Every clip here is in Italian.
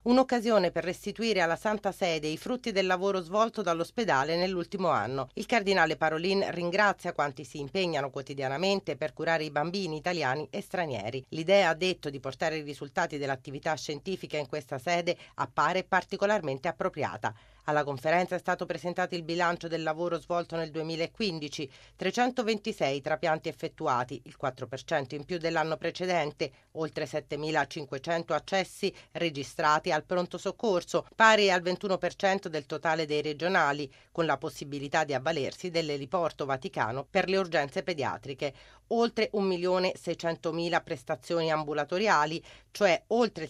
Un'occasione per restituire alla Santa Sede i frutti del lavoro svolto dall'ospedale nell'ultimo anno. Il cardinale Parolin ringrazia quanti si impegnano quotidianamente per curare i bambini italiani e stranieri. L'idea, ha detto, di portare i risultati dell'attività scientifica in questa sede appare particolarmente appropriata. Alla conferenza è stato presentato il bilancio del lavoro svolto nel 2015, 326 trapianti effettuati, il 4% in più dell'anno precedente, oltre 7.500 accessi registrati al pronto soccorso, pari al 21% del totale dei regionali, con la possibilità di avvalersi dell'eliporto Vaticano per le urgenze pediatriche, oltre 1.600.000 prestazioni ambulatoriali, cioè oltre il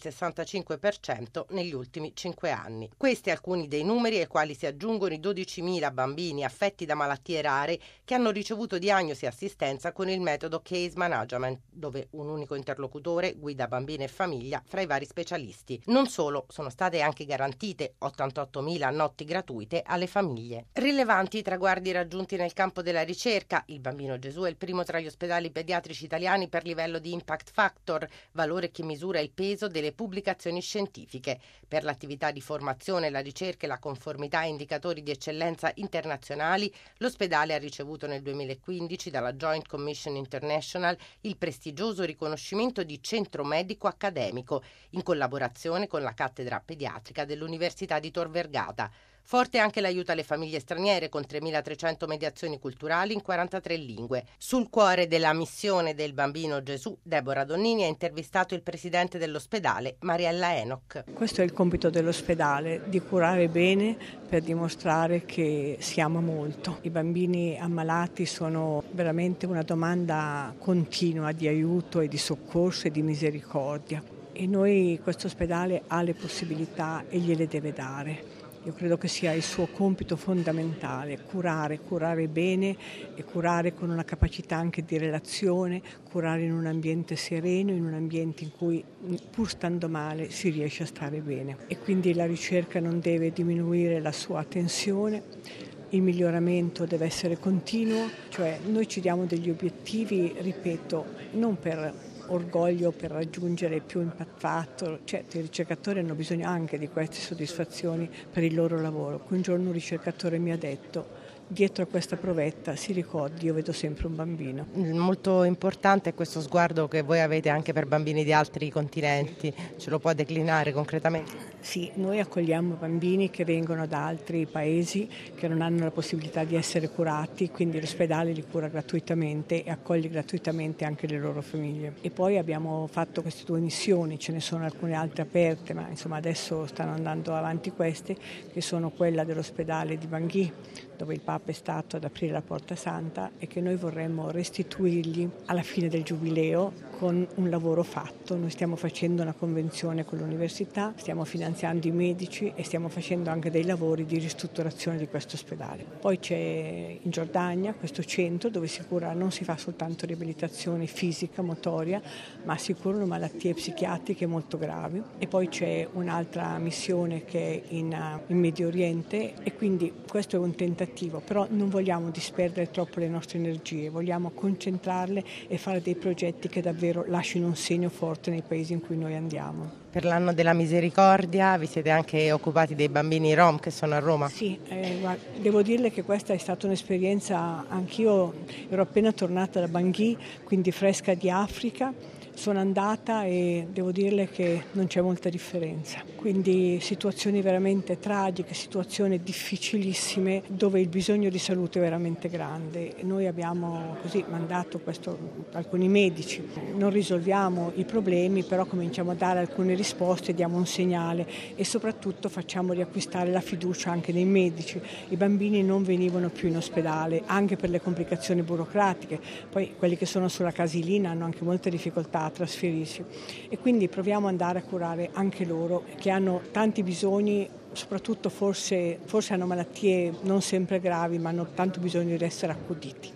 65% negli ultimi 5 anni. Questi alcuni dei numeri ai quali si aggiungono i 12.000 bambini affetti da malattie rare che hanno ricevuto diagnosi e assistenza con il metodo Case Management, dove un unico interlocutore guida bambini e famiglia fra i vari specialisti. Non solo, sono state anche garantite 88.000 notti gratuite alle famiglie. Rilevanti i traguardi raggiunti nel campo della ricerca. Il Bambino Gesù è il primo tra gli ospedali pediatrici italiani per livello di impact factor, valore che misura il peso delle pubblicazioni scientifiche. Per l'attività di formazione, la ricerca e la conformità a indicatori di eccellenza internazionali, l'ospedale ha ricevuto nel 2015 dalla Joint Commission International il prestigioso riconoscimento di centro medico accademico, in collaborazione con la cattedra pediatrica dell'Università di Tor Vergata. Forte anche l'aiuto alle famiglie straniere con 3.300 mediazioni culturali in 43 lingue. Sul cuore della missione del Bambino Gesù, Deborah Donnini ha intervistato il presidente dell'ospedale, Mariella Enoch. Questo è il compito dell'ospedale, di curare bene per dimostrare che si ama molto. I bambini ammalati sono veramente una domanda continua di aiuto e di soccorso e di misericordia. E noi, questo ospedale, ha le possibilità e gliele deve dare. Io credo che sia il suo compito fondamentale, curare bene e curare con una capacità anche di relazione, curare in un ambiente sereno, in un ambiente in cui pur stando male si riesce a stare bene. E quindi la ricerca non deve diminuire la sua attenzione, il miglioramento deve essere continuo, cioè noi ci diamo degli obiettivi, ripeto, non per orgoglio, per raggiungere più impact factor. Certo, i ricercatori hanno bisogno anche di queste soddisfazioni per il loro lavoro. Un giorno un ricercatore mi ha detto: dietro a questa provetta, si ricordi, io vedo sempre un bambino. Molto importante è questo sguardo che voi avete anche per bambini di altri continenti, ce lo può declinare concretamente? Sì, noi accogliamo bambini che vengono da altri paesi che non hanno la possibilità di essere curati, quindi l'ospedale li cura gratuitamente e accoglie gratuitamente anche le loro famiglie. E poi abbiamo fatto queste 2 missioni, ce ne sono alcune altre aperte, ma insomma adesso stanno andando avanti queste, che sono quella dell'ospedale di Bangui, dove il Papa è stato ad aprire la Porta Santa e che noi vorremmo restituirgli alla fine del Giubileo con un lavoro fatto. Noi stiamo facendo una convenzione con l'università, stiamo finanziando i medici e stiamo facendo anche dei lavori di ristrutturazione di questo ospedale. Poi c'è in Giordania questo centro dove si cura, non si fa soltanto riabilitazione fisica, motoria, ma si curano malattie psichiatriche molto gravi. E poi c'è un'altra missione che è in Medio Oriente e quindi questo è un tentativo, però non vogliamo disperdere troppo le nostre energie, vogliamo concentrarle e fare dei progetti che davvero lasciano un segno forte nei paesi in cui noi andiamo. Per l'anno della misericordia vi siete anche occupati dei bambini rom che sono a Roma? Sì, devo dirle che questa è stata un'esperienza, anch'io ero appena tornata da Bangui, quindi fresca di Africa. Sono andata e devo dirle che non c'è molta differenza, quindi situazioni veramente tragiche, situazioni difficilissime dove il bisogno di salute è veramente grande. Noi abbiamo così mandato alcuni medici, non risolviamo i problemi, però cominciamo a dare alcune risposte, diamo un segnale e soprattutto facciamo riacquistare la fiducia anche nei medici. I bambini non venivano più in ospedale anche per le complicazioni burocratiche, poi quelli che sono sulla casilina hanno anche molte difficoltà a trasferirsi e quindi proviamo ad andare a curare anche loro che hanno tanti bisogni, soprattutto forse hanno malattie non sempre gravi ma hanno tanto bisogno di essere accuditi.